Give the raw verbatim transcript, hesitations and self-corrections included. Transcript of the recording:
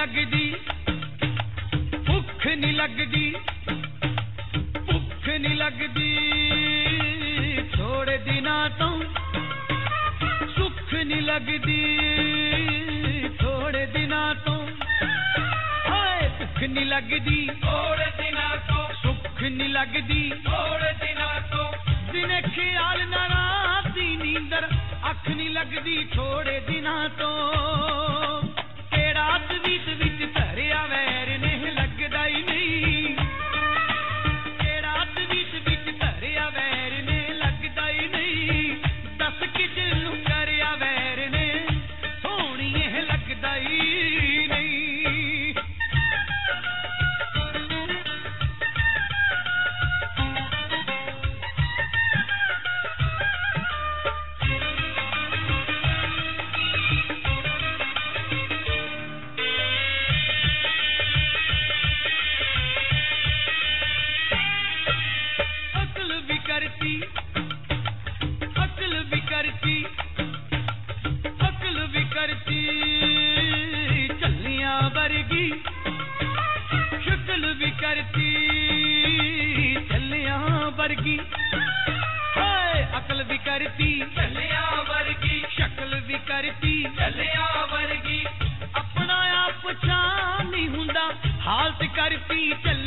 लगदी भुख नहीं लगदी भुख नहीं लगदी थोड़े दिना तो सुख नहीं लगदी थोड़े दिना तो हाय भुख नहीं लगदी थोड़े दिना तो सुख नहीं लगदी थोड़े दिना तो दिने ख्याल ना राती नींदर अख नहीं लगदी थोड़े दिना तो केड़ा तवीत विच धरिया वैर ने लगदा ही नहीं केड़ा तवीत विच धरिया वैर ने लगदा ही नहीं दस किज नूं करया वैर ने सोहणीए लगदा ही नहीं अकल भी करती अकल भी करती चलियां वर्गी शक्ल भी करती चलियां वर्गी हाय अकल भी करती चलियां वर्गी शक्ल भी करती चलियां वर्गी अपना आप पहचान नहीं हुंदा हालत करती चल